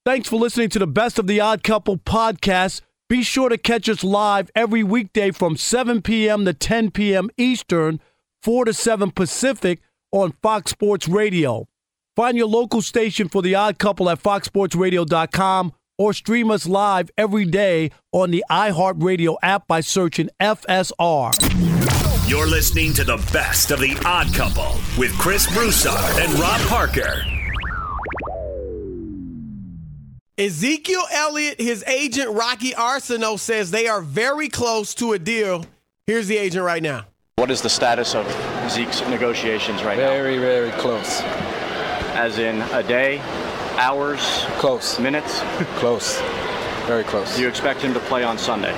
Thanks for listening to the Best of the Odd Couple podcast. Be sure to catch us live every weekday from 7 p.m. to 10 p.m. Eastern, 4 to 7 Pacific on Fox Sports Radio. Find your local station for The Odd Couple at foxsportsradio.com or stream us live every day on the iHeartRadio app by searching FSR. You're listening to the Best of the Odd Couple with Chris Broussard and Rob Parker. Ezekiel Elliott, his agent Rocky Arsenault says they are very close to a deal. Here's the agent right now. What is the status of Zeke's negotiations right Very, very close. now? As in a day, hours, Close. minutes? Close. Very close. Do you expect him to play on Sunday?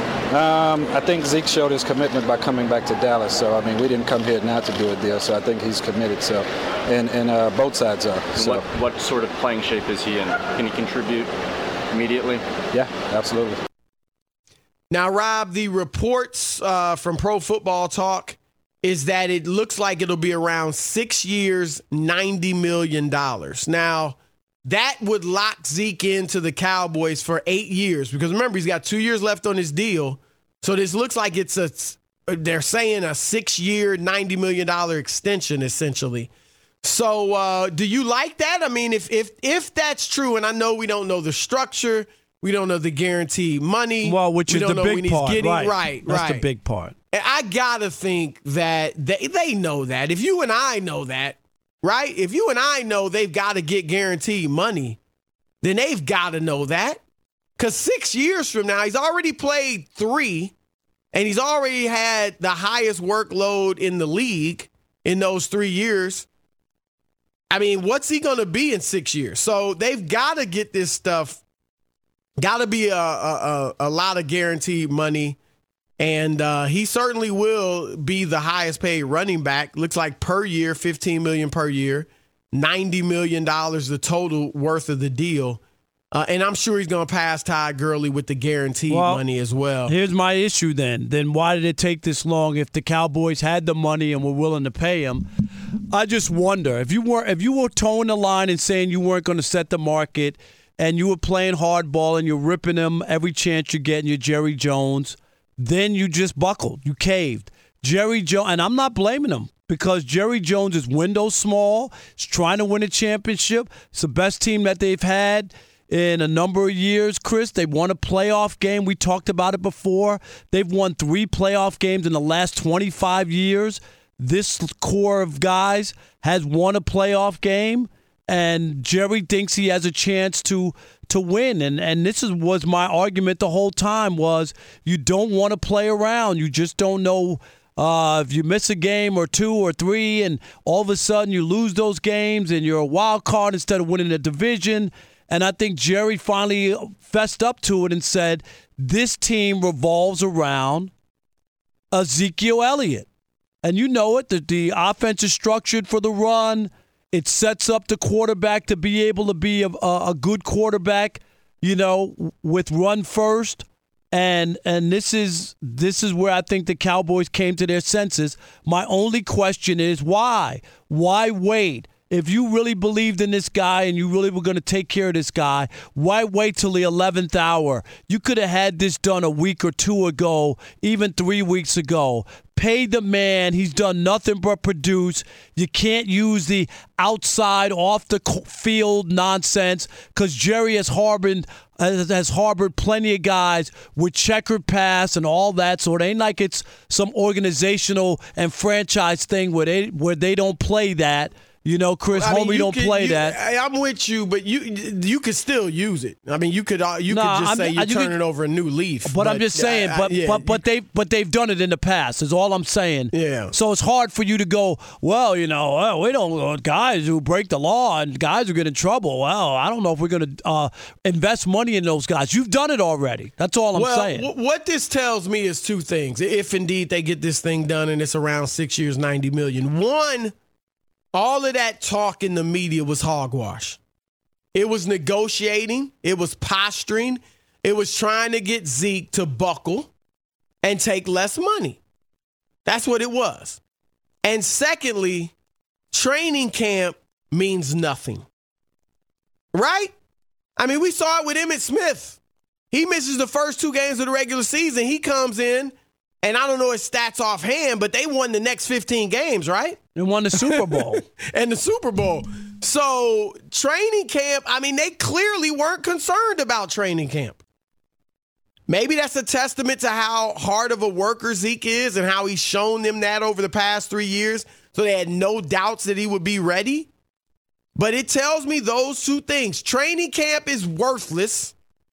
I think Zeke showed his commitment by coming back to Dallas. So, I mean, we didn't come here not to do a deal. So I think he's committed. So, and both sides are. So. What sort of playing shape is he in? Can he contribute immediately? Yeah, absolutely. Now, Rob, the reports from Pro Football Talk is that it looks like it'll be around 6 years, $90 million. Now, that would lock Zeke into the Cowboys for 8 years because remember, he's got 2 years left on his deal. So this looks like they're saying a 6-year, $90 million extension, essentially. So do you like that? I mean, if that's true, and I know we don't know the structure, we don't know the guaranteed money. Well, which is the big part. Right. That's the big part. And I got to think that they know that. If you and I know that, right? If you and I know they've got to get guaranteed money, then they've got to know that. Because 6 years from now, he's already played 3, and he's already had the highest workload in the league in those 3 years. I mean, what's he going to be in 6 years? So they've got to get this stuff. Got to be a lot of guaranteed money. And he certainly will be the highest paid running back. Looks like per year, $15 million per year, $90 million the total worth of the deal. And I'm sure he's going to pass Todd Gurley with the guaranteed money as well. Here's my issue then. Then why did it take this long if the Cowboys had the money and were willing to pay him? I just wonder if you were towing the line and saying you weren't going to set the market and you were playing hardball and you're ripping him every chance you get and you're Jerry Jones, then you just buckled. You caved. Jerry Jones, and I'm not blaming him because Jerry Jones is window small. He's trying to win a championship. It's the best team that they've had in a number of years, Chris. They won a playoff game. We talked about it before. They've won 3 playoff games in the last 25 years. This core of guys has won a playoff game, and Jerry thinks he has a chance to win. And this was my argument the whole time was you don't want to play around. You just don't know if you miss a game or 2 or 3 and all of a sudden you lose those games and you're a wild card instead of winning the division. And I think Jerry finally fessed up to it and said, this team revolves around Ezekiel Elliott. And you know it, the offense is structured for the run. It sets up the quarterback to be able to be a good quarterback, with run first. And this is where I think the Cowboys came to their senses. My only question is why? Why wait? If you really believed in this guy and you really were going to take care of this guy, why wait till the 11th hour? You could have had this done a week or 2 ago, even 3 weeks ago. Pay the man. He's done nothing but produce. You can't use the outside, off the field nonsense because Jerry has harbored plenty of guys with checkered past and all that. So it ain't like it's some organizational and franchise thing where they don't play that. Chris, homie don't play that. I'm with you, but you could still use it. I mean, you could just say you're turning over a new leaf. But I'm just saying, but they've done it in the past. Is all I'm saying. Yeah. So it's hard for you to go, well, we don't guys who break the law and guys who get in trouble. Well, I don't know if we're going to invest money in those guys. You've done it already. That's all I'm saying. What this tells me is 2 things. If indeed they get this thing done and it's around 6 years, $90 million. One, all of that talk in the media was hogwash. It was negotiating. It was posturing. It was trying to get Zeke to buckle and take less money. That's what it was. And secondly, training camp means nothing. Right? I mean, we saw it with Emmitt Smith. He misses the first 2 games of the regular season. He comes in, and I don't know his stats offhand, but they won the next 15 games, right? And won the Super Bowl. And the Super Bowl. So training camp, I mean, they clearly weren't concerned about training camp. Maybe that's a testament to how hard of a worker Zeke is and how he's shown them that over the past 3 years. So they had no doubts that he would be ready. But it tells me those 2 things. Training camp is worthless,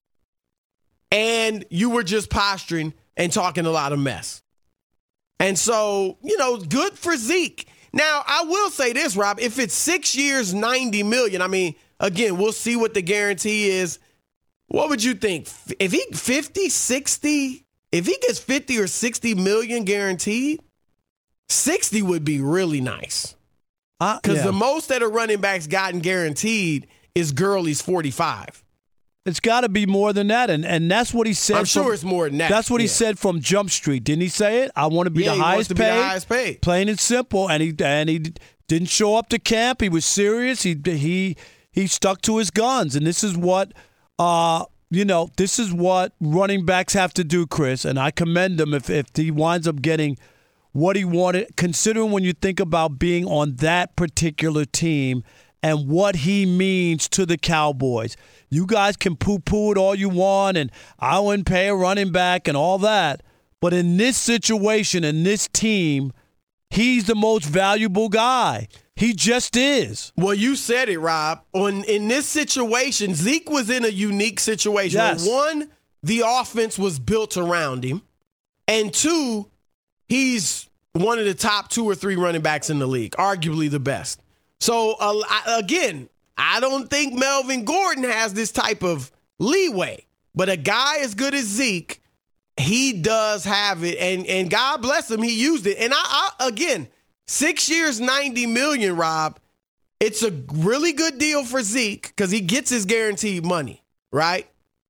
and you were just posturing and talking a lot of mess. And so, good for Zeke. Now, I will say this, Rob. If it's 6 years, $90 million, I mean, again, we'll see what the guarantee is. What would you think? If he 50, 60, if he gets 50 or 60 million guaranteed, 60 would be really nice. Because the most that a running back's gotten guaranteed is Gurley's 45. It's got to be more than that, and that's what he said. I'm sure it's more than that. That's what he said from Jump Street. Didn't he say it? I want to be the highest paid. Plain and simple. And he didn't show up to camp. He was serious. He stuck to his guns, and this is what this is what running backs have to do, Chris. And I commend him if he winds up getting what he wanted. Considering when you think about being on that particular team and what he means to the Cowboys. You guys can poo-poo it all you want, and I wouldn't pay a running back and all that. But in this situation, in this team, he's the most valuable guy. He just is. Well, you said it, Rob. In this situation, Zeke was in a unique situation. Yes. 1, the offense was built around him. And 2, he's one of the top 2 or 3 running backs in the league, arguably the best. So, again, I don't think Melvin Gordon has this type of leeway. But a guy as good as Zeke, he does have it. And God bless him, he used it. And again, 6 years, $90 million, Rob. It's a really good deal for Zeke because he gets his guaranteed money, right?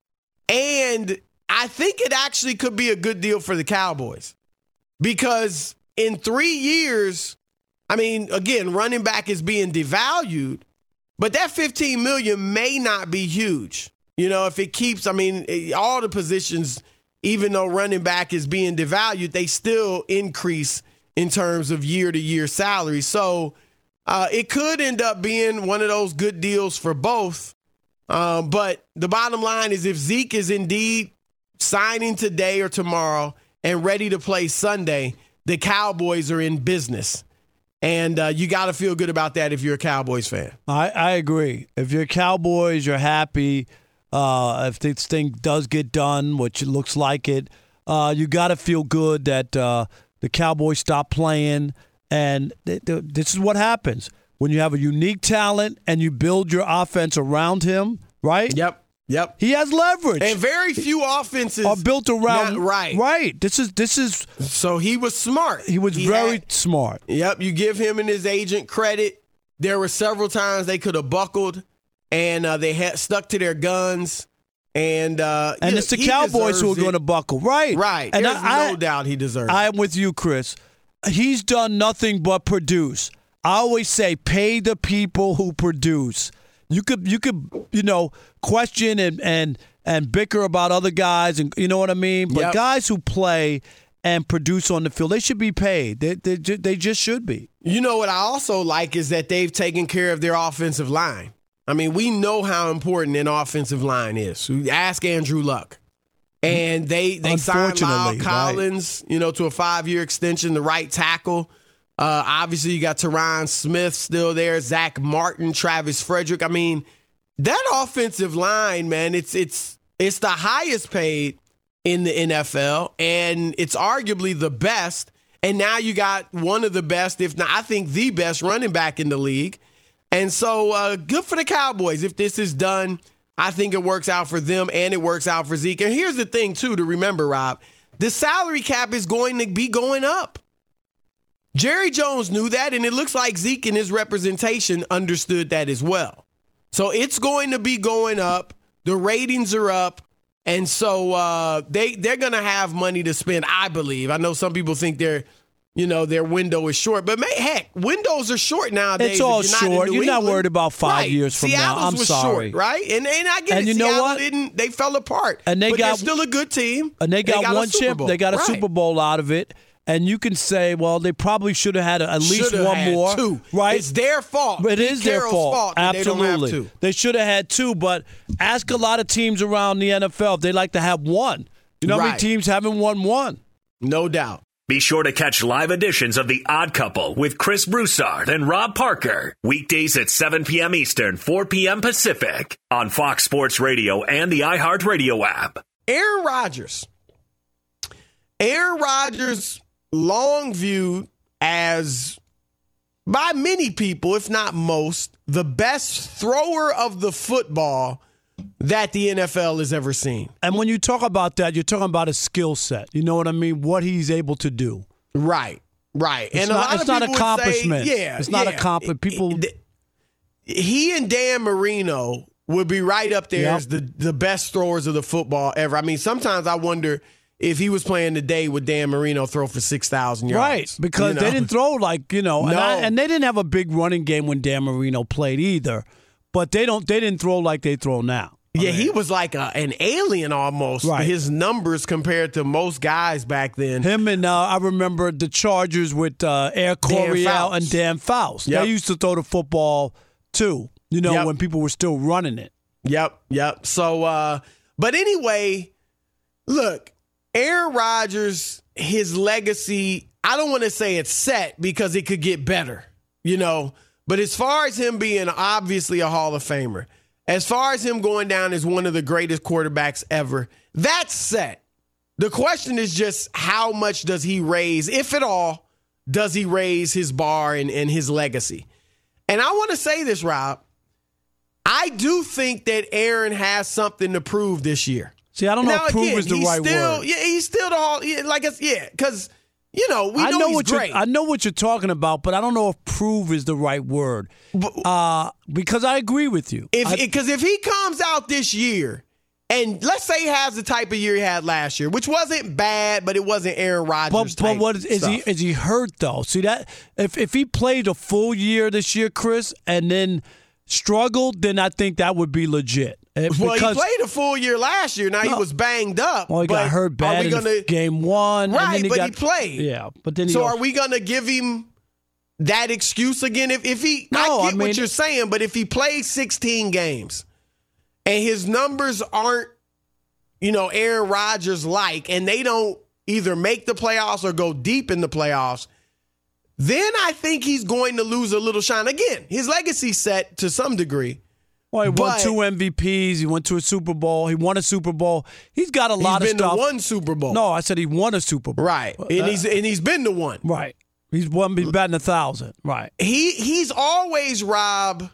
And I think it actually could be a good deal for the Cowboys because in 3 years, I mean, again, running back is being devalued, but that $15 million may not be huge. If it keeps, I mean, all the positions, even though running back is being devalued, they still increase in terms of year-to-year salary. So it could end up being one of those good deals for both. But the bottom line is if Zeke is indeed signing today or tomorrow and ready to play Sunday, the Cowboys are in business. And you got to feel good about that if you're a Cowboys fan. I agree. If you're Cowboys, you're happy. If this thing does get done, which it looks like it, you got to feel good that the Cowboys stop playing. And this is what happens when you have a unique talent and you build your offense around him, right? Yep. He has leverage. And very few offenses are built around. Right. Right. This is. So he was smart. He was very smart. Yep. You give him and his agent credit. There were several times they could have buckled, and they had stuck to their guns. And it's the Cowboys who are going to buckle. Right. Right. And there's no doubt he deserves it. I'm with you, Chris. He's done nothing but produce. I always say, pay the people who produce. You could question and bicker about other guys, and you know what I mean. But guys who play and produce on the field, they should be paid. They just should be. You know what I also like is that they've taken care of their offensive line. I mean, we know how important an offensive line is. Ask Andrew Luck. And they signed Lyle Collins, to a 5-year extension, the right tackle. Obviously, you got Tyron Smith still there, Zach Martin, Travis Frederick. I mean, that offensive line, man, it's the highest paid in the NFL, and it's arguably the best. And now you got one of the best, if not, I think the best running back in the league. And so good for the Cowboys. If this is done, I think it works out for them and it works out for Zeke. And here's the thing, too, to remember, Rob. The salary cap is going to be going up. Jerry Jones knew that, and it looks like Zeke and his representation understood that as well. So it's going to be going up. The ratings are up. And so they're going to have money to spend, I believe. I know some people think they're their window is short. But heck, windows are short nowadays. It's all if short. You're not worried about 5 years from Seattle's now. I'm was sorry. Short, right? And I get and it. you know Seattle what? They fell apart. And but they're still a good team. And they got one chip. They got a right. Super Bowl out of it. And you can say, well, they probably should have had at least one more. Two. Right? It's their fault. It is their fault. Absolutely. They should have had two. But ask a lot of teams around the NFL if they like to have one. You know how many teams haven't won one? No doubt. Be sure to catch live editions of The Odd Couple with Chris Broussard and Rob Parker. Weekdays at 7 p.m. Eastern, 4 p.m. Pacific on Fox Sports Radio and the iHeartRadio app. Aaron Rodgers. Long viewed as, by many people, if not most, the best thrower of the football that the NFL has ever seen. And when you talk about that, you're talking about a skill set. You know what I mean? What he's able to do. Right. It's not accomplishment. It's not accomplishment. People. He and Dan Marino would be right up there as the best throwers of the football ever. I mean, sometimes I wonder if he was playing today, would Dan Marino throw for 6,000 yards? Right, because they didn't throw No. and they didn't have a big running game when Dan Marino played either. But they didn't throw like they throw now. He was like an alien almost. Right. His numbers compared to most guys back then. Him and I remember the Chargers with Air Coryell and Dan Faust. Yep. They used to throw the football too. When people were still running it. Yep. So, but anyway, look. Aaron Rodgers, his legacy, I don't want to say it's set because it could get better, But as far as him being obviously a Hall of Famer, as far as him going down as one of the greatest quarterbacks ever, that's set. The question is just how much does he raise, if at all, does he raise his bar and his legacy? And I want to say this, Rob. I do think that Aaron has something to prove this year. See, I don't know if prove is the right word. Yeah, he's still the Hall. Because we know he's great. I know what you're talking about, but I don't know if prove is the right word. Because I agree with you. Because if he comes out this year, and let's say he has the type of year he had last year, which wasn't bad, but it wasn't Aaron Rodgers type. But what is stuff. Is he hurt though? See that if he played a full year this year, Chris, and then struggled, then I think that would be legit. He played a full year last year. Now he was banged up. Well, he got hurt bad in game one. Right, and then he played. Yeah, but then are we going to give him that excuse again? If he, I get what you're saying, but if he plays 16 games and his numbers aren't, Aaron Rodgers like, and they don't either make the playoffs or go deep in the playoffs, then I think he's going to lose a little shine. Again, his legacy's set to some degree. Well, he won 2 MVPs. He went to a Super Bowl. He won a Super Bowl. He's got a lot of stuff. He's been to one Super Bowl. No, I said he won a Super Bowl. Right, and he's been to one. Right, he's batting 1,000. Right. He's always, Rob,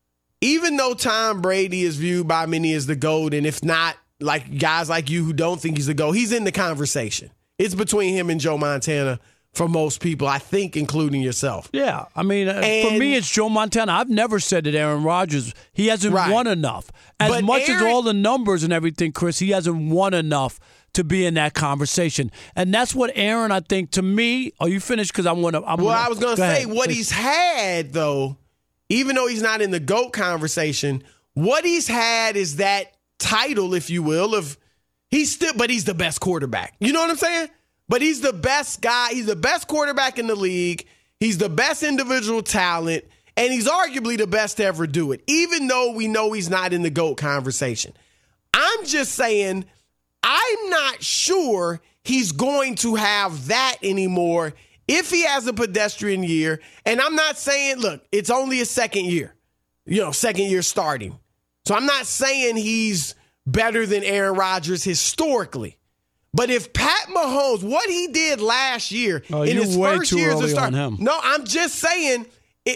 even though Tom Brady is viewed by many as the GOAT, and if not, like guys like you who don't think he's the GOAT, he's in the conversation. It's between him and Joe Montana. For most people, I think, including yourself. Yeah. I mean, for me, it's Joe Montana. I've never said that Aaron Rodgers, he hasn't won enough. As much as all the numbers and everything, Chris, he hasn't won enough to be in that conversation. And that's what Aaron, I think, to me, are you finished? Because I was going to say, what he's had, though, even though he's not in the GOAT conversation, what he's had is that title, if you will, of he's the best quarterback. You know what I'm saying? But he's the best guy. He's the best quarterback in the league. He's the best individual talent. And he's arguably the best to ever do it, even though we know he's not in the GOAT conversation. I'm just saying, I'm not sure he's going to have that anymore if he has a pedestrian year. And I'm not saying, look, it's only a second year, second year starting. So I'm not saying he's better than Aaron Rodgers historically. But if Pat Mahomes, what he did last year in his first year as a starter, no, I'm just saying,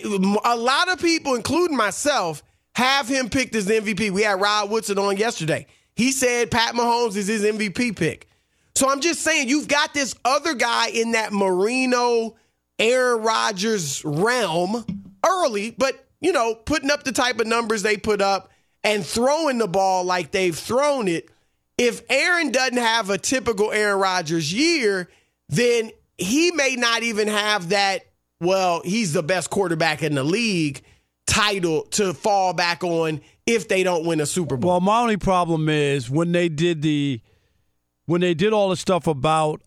a lot of people, including myself, have him picked as the MVP. We had Rod Woodson on yesterday. He said Pat Mahomes is his MVP pick. So I'm just saying, you've got this other guy in that Marino, Aaron Rodgers realm early, but, putting up the type of numbers they put up and throwing the ball like they've thrown it. If Aaron doesn't have a typical Aaron Rodgers year, then he may not even have that, well, he's the best quarterback in the league title to fall back on if they don't win a Super Bowl. Well, my only problem is when they did all the stuff about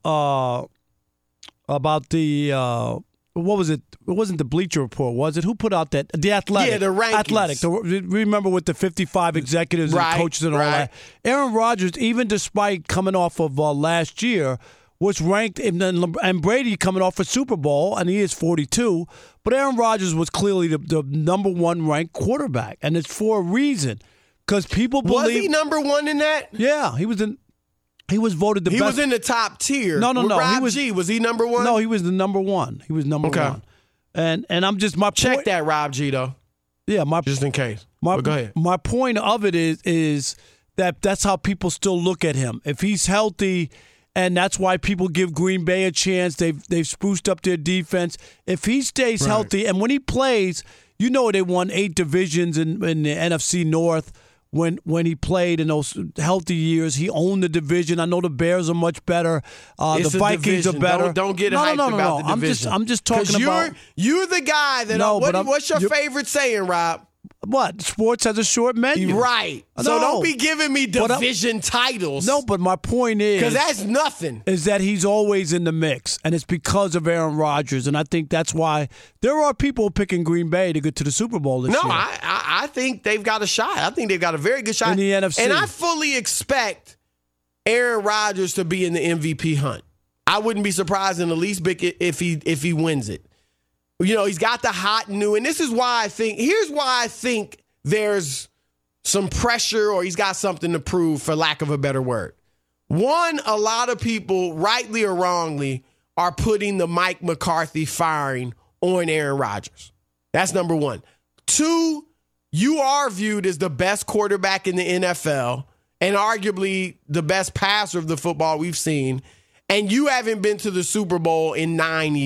the what was it? It wasn't the Bleacher Report, was it? Who put out that? The Athletic. Yeah, the rankings. Athletic. Remember with the 55 executives and coaches and all that. Aaron Rodgers, even despite coming off of last year, was ranked, and Brady coming off a Super Bowl, and he is 42, but Aaron Rodgers was clearly the number one ranked quarterback, and it's for a reason. Because people believe... Was he number one in that? Yeah, he was voted the best. He was in the top tier. No. Rob G, was he number one? No, he was the number one. He was number one. And I'm just... Check that, Rob G, though. Yeah, just in case. Go ahead. My point of it is that's how people still look at him. If he's healthy... And that's why people give Green Bay a chance. They've spruced up their defense. If he stays healthy, and when he plays, they won 8 divisions in the NFC North when he played in those healthy years. He owned the division. I know the Bears are much better. The Vikings are better. Don't get hyped about the division. I'm just talking about. You're the guy that. What's your favorite saying, Rob? What? Sports has a short menu. Right. So don't be giving me division titles. No, but my point is... Because that's nothing. Is that he's always in the mix, and it's because of Aaron Rodgers, and I think that's why there are people picking Green Bay to get to the Super Bowl this year. No, I think they've got a shot. I think they've got a very good shot. In the NFC. And I fully expect Aaron Rodgers to be in the MVP hunt. I wouldn't be surprised in the least bit if he wins it. He's got the hot new, and this is why here's why I think there's some pressure, or he's got something to prove, for lack of a better word. One, a lot of people, rightly or wrongly, are putting the Mike McCarthy firing on Aaron Rodgers. That's number one. Two, you are viewed as the best quarterback in the NFL and arguably the best passer of the football we've seen, and you haven't been to the Super Bowl in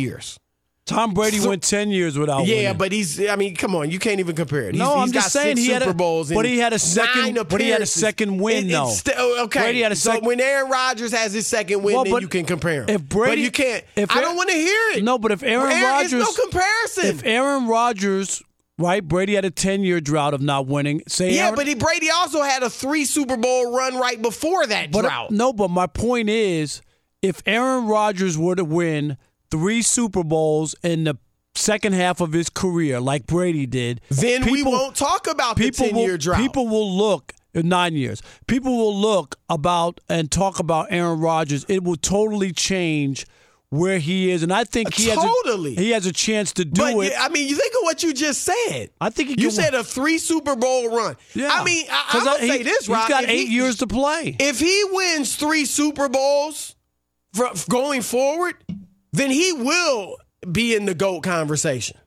9 years. Tom Brady went 10 years without winning. Yeah, but come on, you can't even compare it. I'm just saying he had Super Bowls, but he had a second. But he had a second win, though. Okay, Brady had a second. So when Aaron Rodgers has his second win, then you can compare him. If Brady, but you can't. I don't want to hear it. No, but if Aaron Rodgers, it's no comparison. If Aaron Rodgers, right, Brady had a 10-year drought of not winning. But Brady also had a 3 Super Bowl run right before that drought. No, but my point is, if Aaron Rodgers were to win 3 Super Bowls in the second half of his career, like Brady did, then we won't talk about the 10-year drought. People will look, 9 years, people will look about and talk about Aaron Rodgers. It will totally change where he is, and I think he has a chance to do it. I mean, you think of what you just said. I think you said a 3 Super Bowl run. Yeah. I mean, I'm going to say this, Rob. He's got 8 years to play. If he wins 3 Super Bowls going forward, then he will be in the GOAT conversation.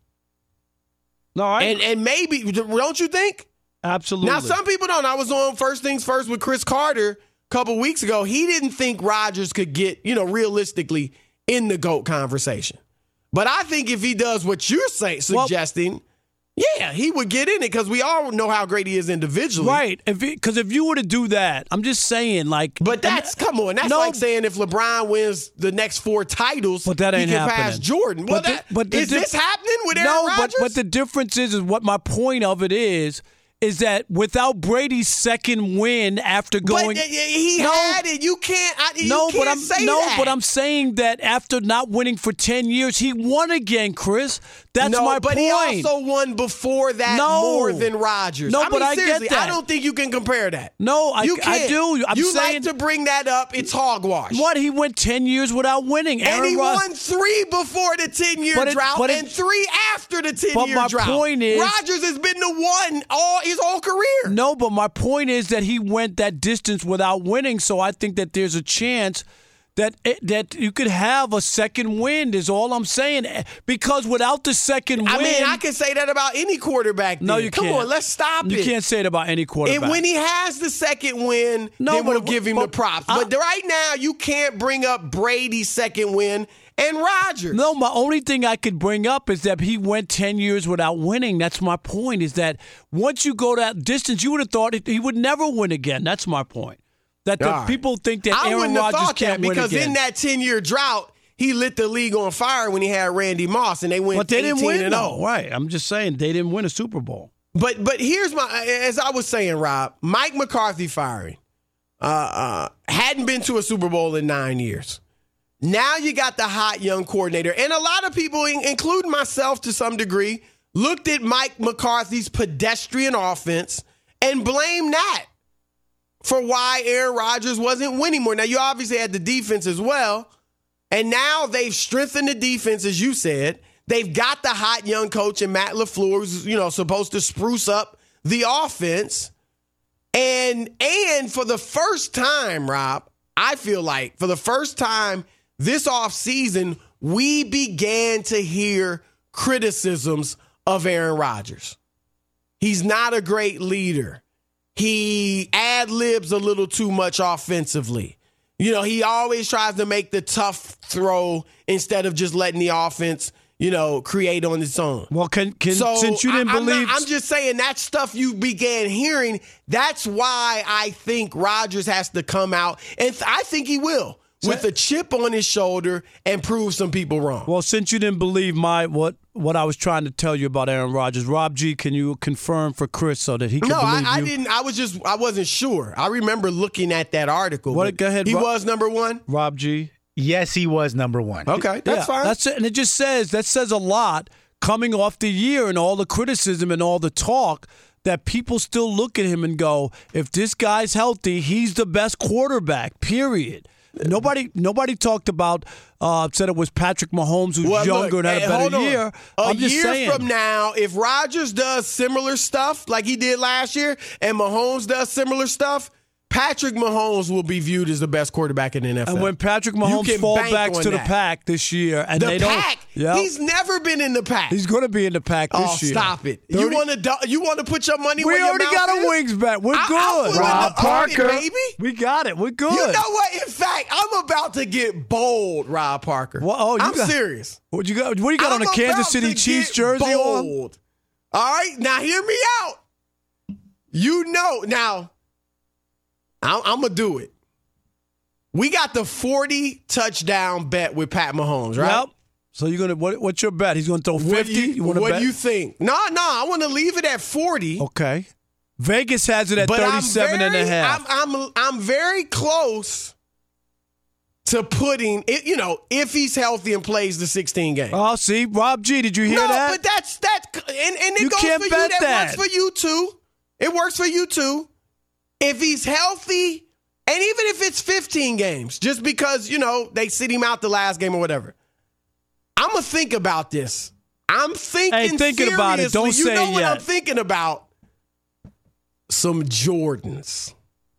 No, and maybe, don't you think? Absolutely. Now, some people don't. I was on First Things First with Chris Carter a couple weeks ago. He didn't think Rodgers could get, realistically in the GOAT conversation. But I think if he does what you're suggesting, he would get in it, because we all know how great he is individually. Right. Because if you were to do that, I'm just saying, like... But that's like saying if LeBron wins the next 4 titles, but that ain't he can happening. Pass Jordan. Well, is this happening with Aaron Rodgers? But the difference is what my point of it is that without Brady's second win after going... But he had it. You can't say that. No, but I'm saying that after not winning for 10 years, he won again, Chris. That's my point. But he also won before that more than Rodgers. But I get that. I don't think you can compare that. No, you can't. I do. You like to bring that up. It's hogwash. What? He went 10 years without winning. And he won 3 before the 10-year drought and 3 after the 10-year drought. But my point is... Rodgers has been the one his whole career. No, but my point is that he went that distance without winning, so I think that there's a chance that you could have a second win, is all I'm saying. Because without the second win... I mean, I can say that about any quarterback then. No, you can't. Come on, let's stop it. You can't say it about any quarterback. And when he has the second win, then we'll give him the props. But right now, you can't bring up Brady's second win and Rodgers. No, my only thing I could bring up is that he went 10 years without winning. That's my point, is that once you go that distance, you would have thought he would never win again. That's my point. That people think that Aaron Rodgers can't win again. Because in that 10-year drought, he lit the league on fire when he had Randy Moss, and they went 18-0. But they didn't win, though. Right. I'm just saying they didn't win a Super Bowl. But here's as I was saying, Rob, Mike McCarthy firing. Hadn't been to a Super Bowl in 9 years. Now you got the hot young coordinator. And a lot of people, including myself to some degree, looked at Mike McCarthy's pedestrian offense and blamed that for why Aaron Rodgers wasn't winning more. Now, you obviously had the defense as well. And now they've strengthened the defense, as you said. They've got the hot young coach in Matt LaFleur, who's, supposed to spruce up the offense. And for the first time, Rob, I feel like for the first time this offseason, we began to hear criticisms of Aaron Rodgers. He's not a great leader. He ad-libs a little too much offensively. He always tries to make the tough throw instead of just letting the offense, create on its own. Well, since you didn't believe... I'm just saying that stuff you began hearing, that's why I think Rodgers has to come out, and I think he will, with a chip on his shoulder and prove some people wrong. Well, since you didn't believe what I was trying to tell you about Aaron Rodgers, Rob G, can you confirm for Chris so that he can believe you? I didn't. I wasn't sure. I remember looking at that article. Go ahead. He was number one? Rob G? Yes, he was number one. Okay, that's fine. That's it. And it just says a lot coming off the year and all the criticism and all the talk that people still look at him and go, if this guy's healthy, he's the best quarterback, period. Nobody talked about, said it was Patrick Mahomes who's younger and had a better year. A year from now, if Rodgers does similar stuff like he did last year and Mahomes does similar stuff, Patrick Mahomes will be viewed as the best quarterback in the NFL. And when Patrick Mahomes falls back to the pack this year, and the pack, he's never been in the pack. He's going to be in the pack this year. Oh, stop it! You want to put your money where your mouth is? We already got a wings bet. We're good. Rob Parker, baby. We got it. We're good. You know what? In fact, I'm about to get bold, Rob Parker. Well, I'm serious. What you got on a Kansas City Chiefs jersey bold. All right, now hear me out. Now. I'm going to do it. We got the 40 touchdown bet with Pat Mahomes, right? Yep. So you're going to, what's your bet? He's going to throw 50? What do you think? No, I want to leave it at 40. Okay. Vegas has it at 37.5. I'm very close to putting it, if he's healthy and plays the 16 games. Oh, see, Rob G, did you hear that? No, but that's and it goes can't for bet you. That works for you too. It works for you too. If he's healthy, and even if it's 15 games, just because, they sit him out the last game or whatever, I'm going to think about this. I'm thinking seriously. About it. Don't say what yet. I'm thinking about? Some Jordans.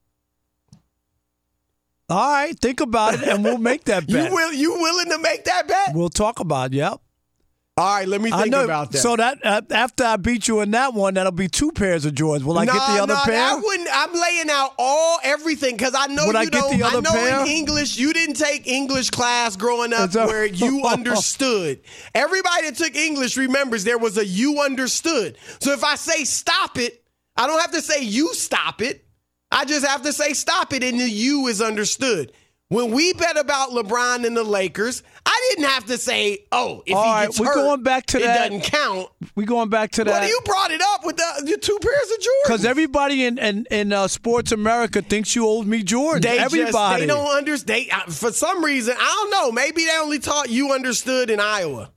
All right, think about it, and we'll make that bet. You willing to make that bet? We'll talk about it, yep. All right, let me think about that. So that after I beat you in that one, that'll be 2 pairs of Jordans. Will I get the other pair? I wouldn't. I'm laying out everything because I know you don't. I know in English you didn't take English class growing up where you understood. Everybody that took English remembers there was a you understood. So if I say stop it, I don't have to say you stop it. I just have to say stop it, and the you is understood. When we bet about LeBron and the Lakers, I didn't have to say, if he gets hurt, going back to it that. Doesn't count. We're going back to that. Well, you brought it up with the 2 pairs of Jordans. Because everybody in Sports America thinks you owed me Jordans. Everybody. They don't understand. For some reason, I don't know. Maybe they only taught you understood in Iowa.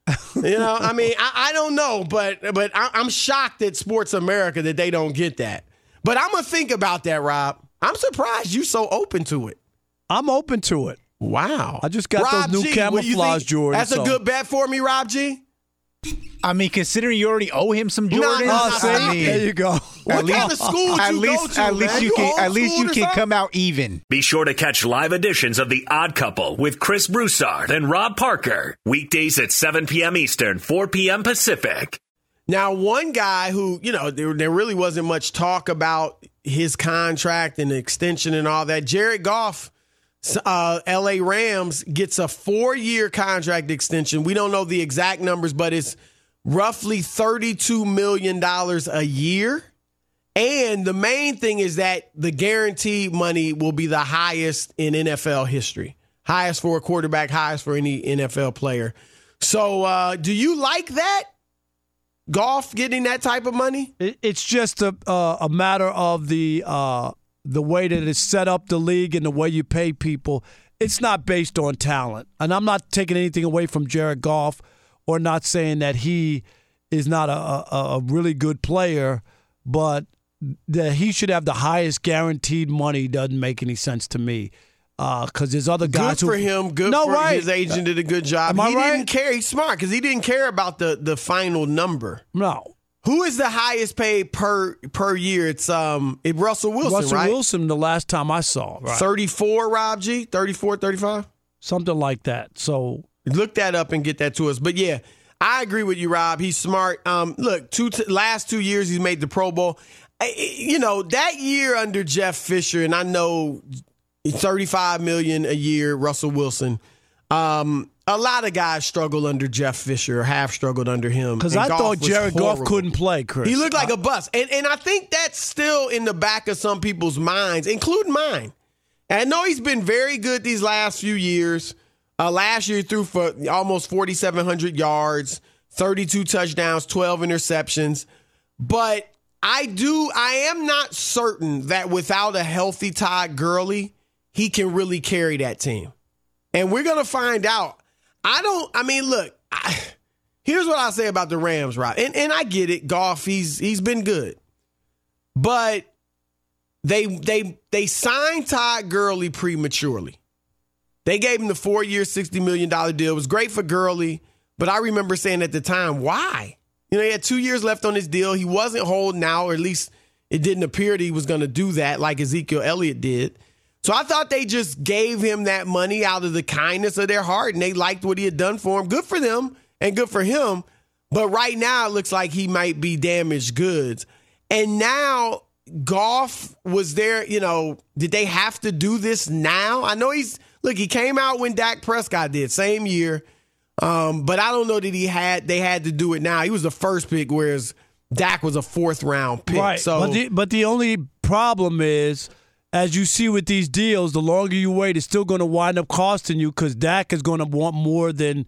I don't know. But I'm shocked at Sports America that they don't get that. But I'm going to think about that, Rob. I'm surprised you're so open to it. I'm open to it. Wow. I just got those new camouflage Jordans. That's a good bet for me, Rob G? I mean, considering you already owe him some Jordans. There you go. What kind of school you go to, At least you can come out even. Be sure to catch live editions of The Odd Couple with Chris Broussard and Rob Parker. Weekdays at 7 p.m. Eastern, 4 p.m. Pacific. Now, one guy who, there really wasn't much talk about his contract and the extension and all that, Jared Goff, L.A. Rams, gets a 4-year contract extension. We don't know the exact numbers, but it's roughly $32 million a year. And the main thing is that the guaranteed money will be the highest in NFL history. Highest for a quarterback, highest for any NFL player. So do you like that? Goff getting that type of money? It's just a matter of the way that it's set up, the league, and the way you pay people. It's not based on talent. And I'm not taking anything away from Jared Goff or not saying that he is not a really good player, but that he should have the highest guaranteed money doesn't make any sense to me. Because there's other guys good for him. Good for right. His agent did a good job. Am I right? Didn't care. He's smart because he didn't care about the final number. No. Who is the highest paid per year? It's Russell Wilson, Russell right? Wilson, the last time I saw. Right. 34, Rob G? 34, 35? Something like that. So look that up and get that to us. But yeah, I agree with you, Rob. He's smart. Look, last 2 years he's made the Pro Bowl. That year under Jeff Fisher, and I know $35 million a year, Russell Wilson. A lot of guys struggle under Jeff Fisher or have struggled under him. Because I thought Jared Goff couldn't play, Chris. He looked like a bust. And I think that's still in the back of some people's minds, including mine. And I know he's been very good these last few years. Last year he threw for almost 4,700 yards, 32 touchdowns, 12 interceptions. But I am not certain that without a healthy Todd Gurley, he can really carry that team. And we're going to find out. Here's what I'll say about the Rams, Rob. And I get it, Goff, he's been good. But they signed Todd Gurley prematurely. They gave him the 4-year, $60 million deal. It was great for Gurley, but I remember saying at the time, why? He had 2 years left on his deal. He wasn't holding out, or at least it didn't appear that he was going to do that like Ezekiel Elliott did. So I thought they just gave him that money out of the kindness of their heart, and they liked what he had done for him. Good for them and good for him. But right now it looks like he might be damaged goods. And now Goff was there, did they have to do this now? I know he came out when Dak Prescott did, same year. But I don't know that they had to do it now. He was the first pick, whereas Dak was a 4th-round pick. Right. So, but the only problem is, as you see with these deals, the longer you wait, it's still going to wind up costing you because Dak is going to want more than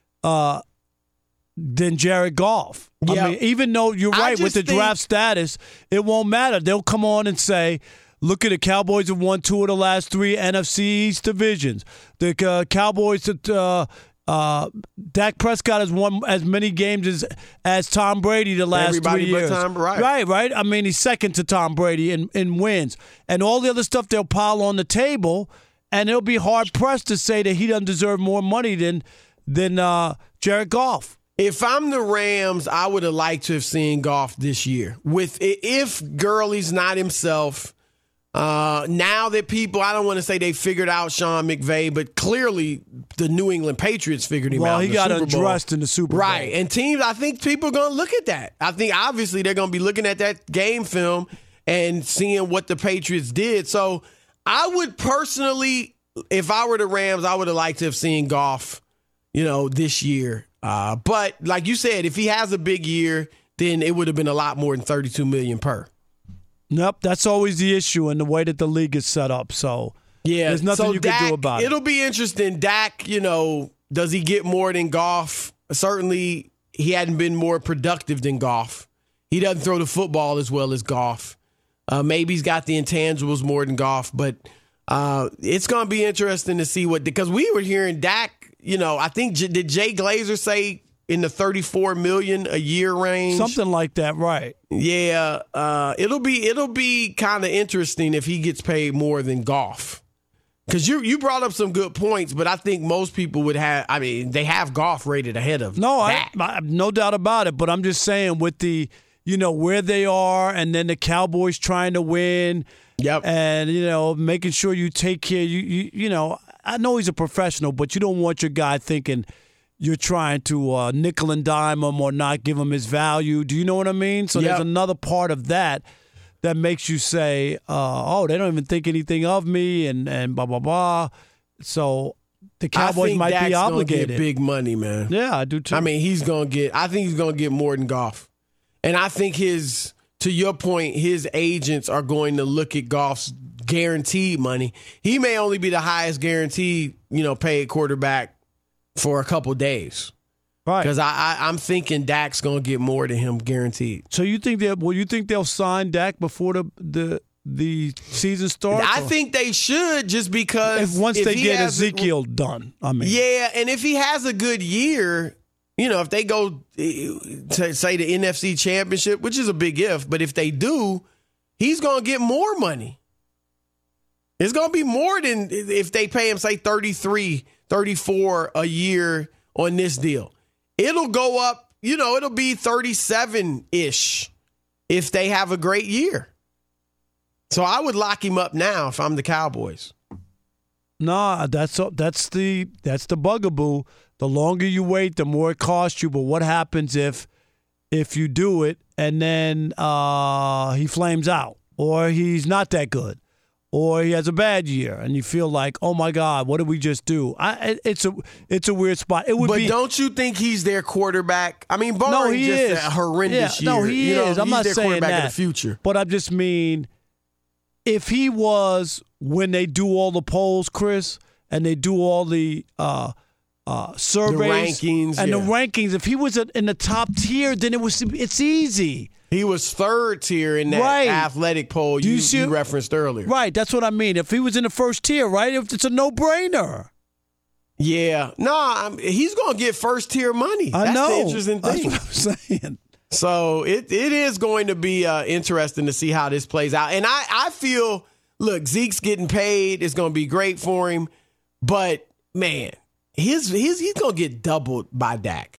Jared Goff. Yep. I mean, even though you're right with the draft status, it won't matter. They'll come on and say, look at the Cowboys have won 2 of the last 3 NFC East divisions. The Cowboys, Dak Prescott has won as many games as Tom Brady the last 3 years. But Tom, right. Right. I mean, he's second to Tom Brady in wins. And all the other stuff they'll pile on the table, and it'll be hard-pressed to say that he doesn't deserve more money than Jared Goff. If I'm the Rams, I would have liked to have seen Goff this year. If Gurley's not himself, now that people, I don't want to say they figured out Sean McVay, but clearly the New England Patriots figured him out. Well, he got Super Bowl. undressed in the Super Bowl. Right. And teams, I think people are going to look at that. I think obviously they're going to be looking at that game film and seeing what the Patriots did. So I would personally, if I were the Rams, I would have liked to have seen Goff, this year. But like you said, if he has a big year, then it would have been a lot more than $32 million per. Nope, that's always the issue in the way that the league is set up. So yeah, there's nothing you can do about it. It'll be interesting. Dak, does he get more than Goff? Certainly, he hadn't been more productive than Goff. He doesn't throw the football as well as Goff. Maybe he's got the intangibles more than Goff, but it's going to be interesting to see because we were hearing Dak. I think did Jay Glazer say in the $34 million a year range? Something like that, right? Yeah, it'll be kind of interesting if he gets paid more than Goff. Because you brought up some good points, but I think most people would have. I mean, they have Goff rated ahead of. No, I no doubt about it. But I'm just saying with the where they are, and then the Cowboys trying to win. Yep. And making sure you take care. I know he's a professional, but you don't want your guy thinking you're trying to nickel and dime him or not give him his value. Do you know what I mean? So There's another part of that makes you say, they don't even think anything of me and blah, blah, blah. So the Cowboys might be obligated. Get big money, man. Yeah, I do too. I mean, I think he's going to get more than Goff. And I think to your point, his agents are going to look at Goff's guaranteed money. He may only be the highest guaranteed, paid quarterback for a couple days. Right. Because I'm thinking Dak's going to get more than him guaranteed. So you think they'll sign Dak before the season starts? I think they should, just because once they get Ezekiel done. Yeah, and if he has a good year, if they go to, say, the NFC Championship, which is a big if, but if they do, he's going to get more money. It's going to be more than if they pay him, say, 33, 34 a year on this deal. It'll go up, it'll be 37-ish if they have a great year. So I would lock him up now if I'm the Cowboys. Nah, that's the bugaboo. The longer you wait, the more it costs you. But what happens if you do it and then he flames out, or he's not that good, or he has a bad year, and you feel like, oh my God, what did we just do? It's a weird spot. But don't you think he's their quarterback? I mean, barring a horrendous year. No, he is. I'm not their saying quarterback that. of the future. But I just mean, if he was, when they do all the polls, Chris, and they do all the surveys, the rankings, if he was in the top tier, then it's easy. He was third tier in that athletic poll you referenced earlier. Right, that's what I mean. If he was in the first tier, right, it's a no-brainer. Yeah. No, he's going to get first-tier money. I know. That's the interesting thing. That's what I'm saying. So it is going to be interesting to see how this plays out. And I feel, look, Zeke's getting paid. It's going to be great for him. But, man, he's going to get doubled by Dak.